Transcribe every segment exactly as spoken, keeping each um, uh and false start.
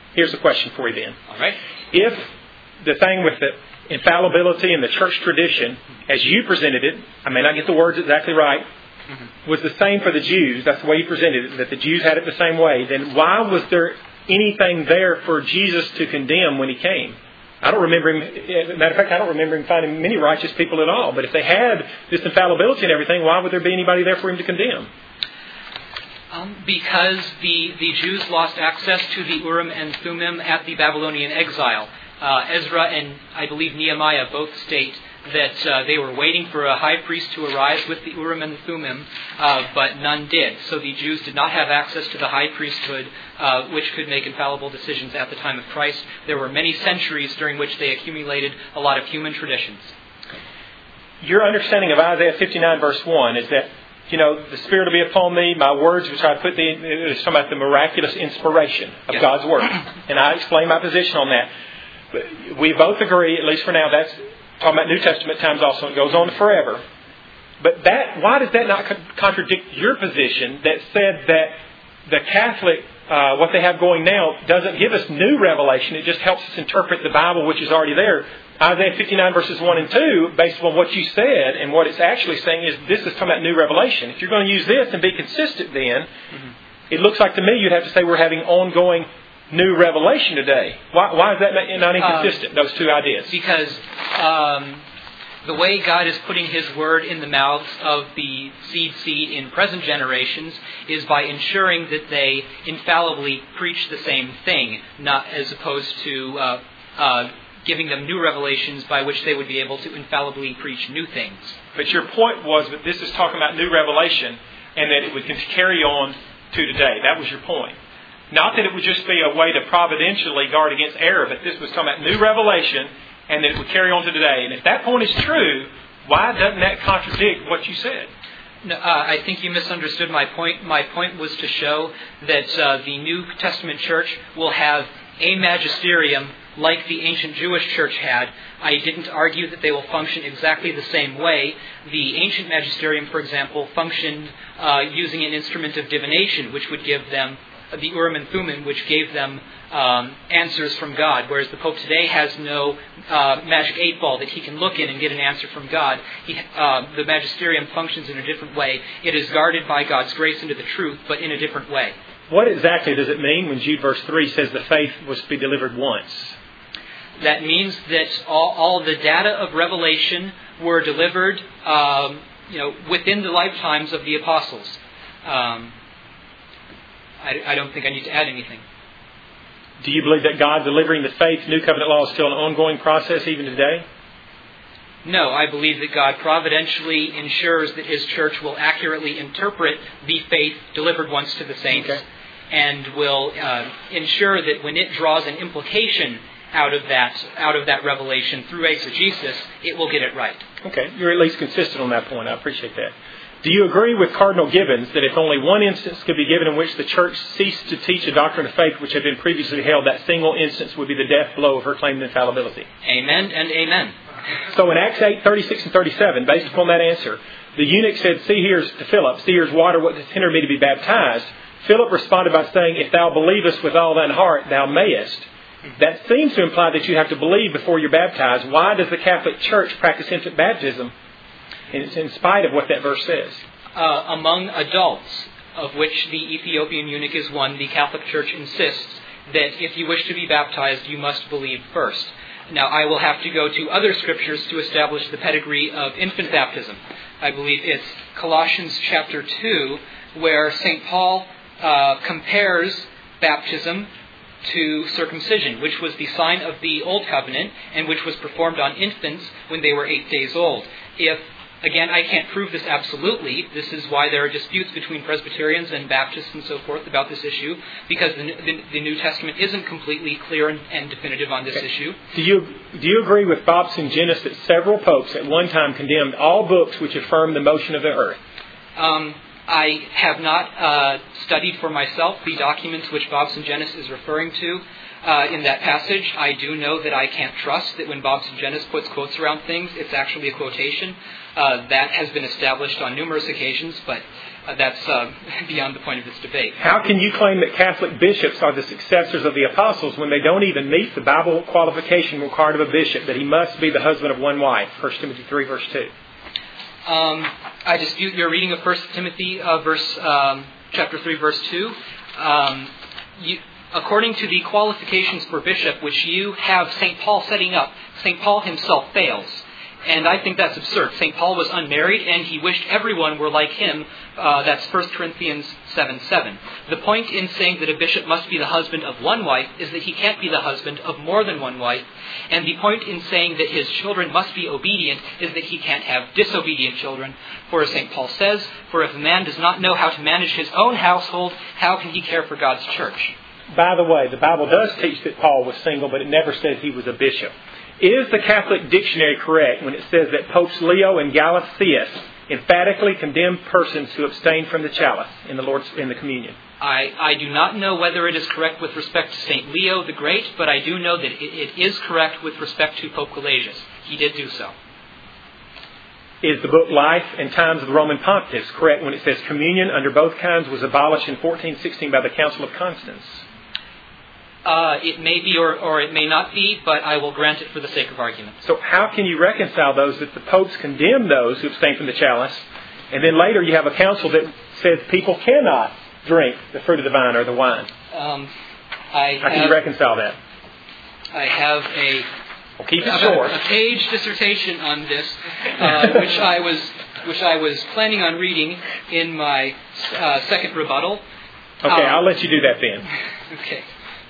Here's a question for you then. All right. If the thing with the infallibility and the church tradition, as you presented it, I may not get the words exactly right, mm-hmm. was the same for the Jews, that's the way you presented it, that the Jews had it the same way, then why was there anything there for Jesus to condemn when He came? I don't remember Him, as a matter of fact, I don't remember Him finding many righteous people at all. But if they had this infallibility and everything, why would there be anybody there for Him to condemn? Um, because the, the Jews lost access to the Urim and Thummim at the Babylonian exile. Uh, Ezra and I believe Nehemiah both state that uh, they were waiting for a high priest to arise with the Urim and the Thummim, uh, but none did. So the Jews did not have access to the high priesthood, uh, which could make infallible decisions at the time of Christ. There were many centuries during which they accumulated a lot of human traditions. Your understanding of Isaiah fifty-nine verse one is that, you know, the Spirit will be upon me, my words, which I put the, it's talking about the miraculous inspiration of yes. God's Word. And I explain my position on that. But we both agree, at least for now, that's talking about New Testament times also. It goes on forever. But that, why does that not contradict your position that said that the Catholic, uh, what they have going now, doesn't give us new revelation. It just helps us interpret the Bible, which is already there. Isaiah fifty-nine verses one and two, based upon what you said, and what it's actually saying is this is talking about new revelation. If you're going to use this and be consistent then, mm-hmm. it looks like to me you'd have to say we're having ongoing new revelation today. Why, why is that not inconsistent, uh, those two ideas? Because um, the way God is putting His Word in the mouths of the seed seed in present generations is by ensuring that they infallibly preach the same thing, not as opposed to uh, uh, giving them new revelations by which they would be able to infallibly preach new things. But your point was that this is talking about new revelation and that it would carry on to today. That was your point. Not that it would just be a way to providentially guard against error, but this was talking about new revelation and that it would carry on to today. And if that point is true, why doesn't that contradict what you said? No, uh, I think you misunderstood my point. My point was to show that uh, the New Testament church will have a magisterium like the ancient Jewish church had. I didn't argue that they will function exactly the same way. The ancient magisterium, for example, functioned uh, using an instrument of divination, which would give them the Urim and Thummim, which gave them um, answers from God, whereas the Pope today has no uh, magic eight ball that he can look in and get an answer from God. He, uh, the magisterium functions in a different way. It is guarded by God's grace into the truth, but in a different way. What exactly does it mean when Jude verse three says the faith was to be delivered once? That means that all, all the data of revelation were delivered um, you know, within the lifetimes of the apostles. Um, I, I don't think I need to add anything. Do you believe that God delivering the faith, New Covenant law, is still an ongoing process even today? No, I believe that God providentially ensures that His church will accurately interpret the faith delivered once to the saints, okay. and will uh, ensure that when it draws an implication out of that out of that revelation through exegesis, it will get it right. Okay, you're at least consistent on that point. I appreciate that. Do you agree with Cardinal Gibbons that if only one instance could be given in which the church ceased to teach a doctrine of faith which had been previously held, that single instance would be the death blow of her claim to infallibility? Amen and amen. So in Acts eight, thirty-six and thirty-seven, based upon that answer, the eunuch said, See here's to Philip, see here's water, what does hinder me to be baptized? Philip responded by saying, If thou believest with all thine heart, thou mayest. That seems to imply that you have to believe before you're baptized. Why does the Catholic Church practice infant baptism in, in spite of what that verse says? Uh, among adults, of which the Ethiopian eunuch is one, the Catholic Church insists that if you wish to be baptized, you must believe first. Now, I will have to go to other scriptures to establish the pedigree of infant baptism. I believe it's Colossians chapter two, where Saint Paul uh, compares baptism to circumcision, which was the sign of the Old Covenant and which was performed on infants when they were eight days old. If Again, I can't prove this absolutely. This is why there are disputes between Presbyterians and Baptists and so forth about this issue, because the, the, the New Testament isn't completely clear and, and definitive on this okay. issue. Do you do you agree with Bobson Genis that several popes at one time condemned all books which affirm the motion of the earth? Um, I have not uh, studied for myself the documents which Bobson-Genes is referring to uh, in that passage. I do know that I can't trust that when Bobson-Genes puts quotes around things, it's actually a quotation. Uh, that has been established on numerous occasions, but uh, that's uh, beyond the point of this debate. How can you claim that Catholic bishops are the successors of the apostles when they don't even meet the Bible qualification required of a bishop, that he must be the husband of one wife? First Timothy three, verse two. Um, I dispute your reading of First Timothy uh, verse um, chapter three, verse two. Um, you, according to the qualifications for bishop, which you have Saint Paul setting up, Saint Paul himself fails. And I think that's absurd. Saint Paul was unmarried, and he wished everyone were like him. Uh, that's First Corinthians seven seven. The point in saying that a bishop must be the husband of one wife is that he can't be the husband of more than one wife. And the point in saying that his children must be obedient is that he can't have disobedient children. For as Saint Paul says, for if a man does not know how to manage his own household, how can he care for God's church? By the way, the Bible does teach that Paul was single, but it never says he was a bishop. Is the Catholic dictionary correct when it says that Popes Leo and Gelasius emphatically condemn persons who abstain from the chalice in the Lord's in the communion? I, I do not know whether it is correct with respect to Saint Leo the Great, but I do know that it, it is correct with respect to Pope Gelasius. He did do so. Is the book Life and Times of the Roman Pontiffs correct when it says communion under both kinds was abolished in fourteen sixteen by the Council of Constance? Uh, it may be or, or it may not be, but I will grant it for the sake of argument. So how can you reconcile those that the popes condemn those who abstain from the chalice, and then later you have a council that says people cannot drink the fruit of the vine or the wine? Um, I how have, can you reconcile that? I have a, well, keep it a, short. a page dissertation on this, uh, which I was which I was planning on reading in my uh, second rebuttal. Okay, um, I'll let you do that then. Okay.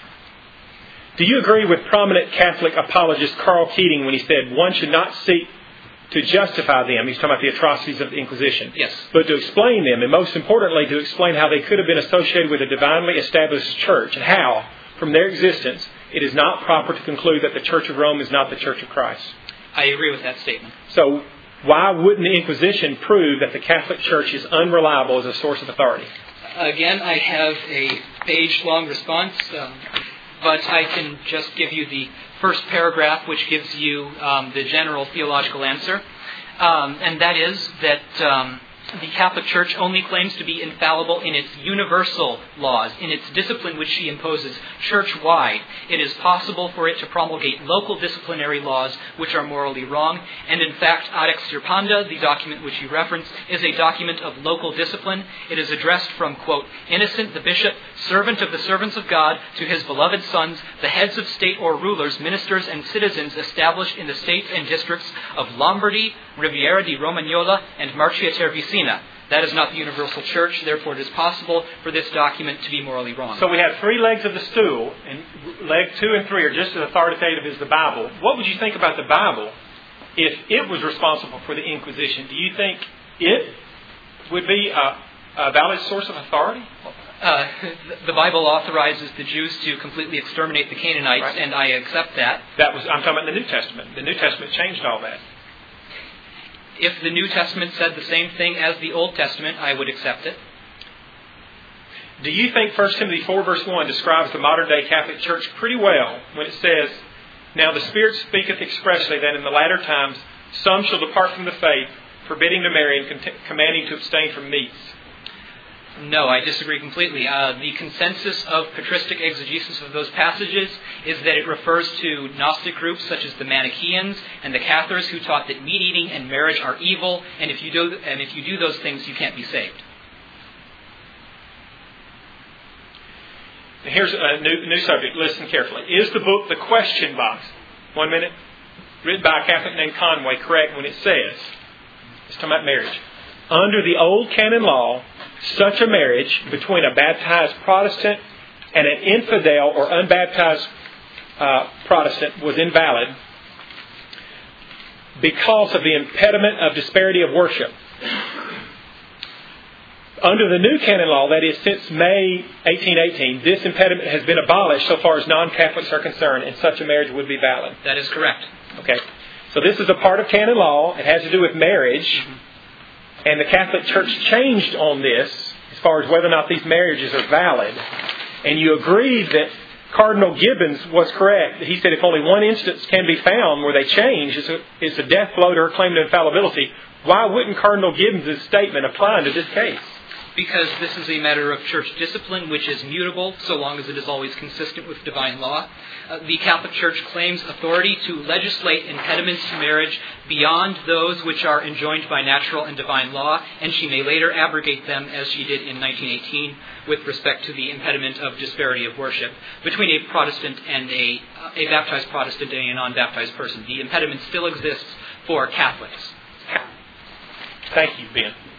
Do you agree with prominent Catholic apologist Karl Keating when he said one should not seek to justify them? He's talking about the atrocities of the Inquisition. Yes. But to explain them, and most importantly, to explain how they could have been associated with a divinely established church, and how, from their existence, it is not proper to conclude that the Church of Rome is not the Church of Christ. I agree with that statement. So, why wouldn't the Inquisition prove that the Catholic Church is unreliable as a source of authority? Again, I have a page-long response. Um, But I can just give you the first paragraph, which gives you um, the general theological answer. Um, and that is that um, the Catholic Church only claims to be infallible in its universal laws, in its discipline which she imposes church-wide. It is possible for it to promulgate local disciplinary laws which are morally wrong. And in fact, Ad Extirpanda, the document which you referenced, is a document of local discipline. It is addressed from, quote, Innocent the Bishop, servant of the servants of God, to his beloved sons, the heads of state or rulers, ministers, and citizens established in the states and districts of Lombardy, Riviera di Romagnola, and Marcia Tervicina. That is not the universal church, therefore it is possible for this document to be morally wrong. So we have three legs of the stool, and leg two and three are just as authoritative as the Bible. What would you think about the Bible if it was responsible for the Inquisition? Do you think it would be a, a valid source of authority? Uh, the Bible authorizes the Jews to completely exterminate the Canaanites, right. And I accept that. That was I'm talking about the New Testament. The New Testament changed all that. If the New Testament said the same thing as the Old Testament, I would accept it. Do you think First Timothy four verse one describes the modern-day Catholic Church pretty well when it says, Now the Spirit speaketh expressly that in the latter times some shall depart from the faith, forbidding to marry and con- commanding to abstain from meats? No, I disagree completely. Uh, the consensus of patristic exegesis of those passages is that it refers to Gnostic groups such as the Manichaeans and the Cathars, who taught that meat eating and marriage are evil, and if you do and if you do those things, you can't be saved. Here's a new, new subject. Listen carefully. Is the book The Question Box, one minute, written by a Catholic named Conway, correct when it says, it's talking about marriage, under the old canon law, such a marriage between a baptized Protestant and an infidel or unbaptized uh, Protestant was invalid because of the impediment of disparity of worship. Under the new canon law, that is since May eighteen eighteen, this impediment has been abolished so far as non-Catholics are concerned, and such a marriage would be valid. That is correct. Okay. So this is a part of canon law. It has to do with marriage. Mm-hmm. and the Catholic Church changed on this as far as whether or not these marriages are valid, and you agreed that Cardinal Gibbons was correct. He said if only one instance can be found where they change, it's a, it's a death blow to her claim to infallibility, why wouldn't Cardinal Gibbons' statement apply to this case? Because this is a matter of church discipline, which is mutable so long as it is always consistent with divine law. Uh, the Catholic Church claims authority to legislate impediments to marriage beyond those which are enjoined by natural and divine law, and she may later abrogate them, as she did in nineteen eighteen, with respect to the impediment of disparity of worship between a Protestant and a, uh, a baptized Protestant and a non-baptized person. The impediment still exists for Catholics. Thank you, Ben.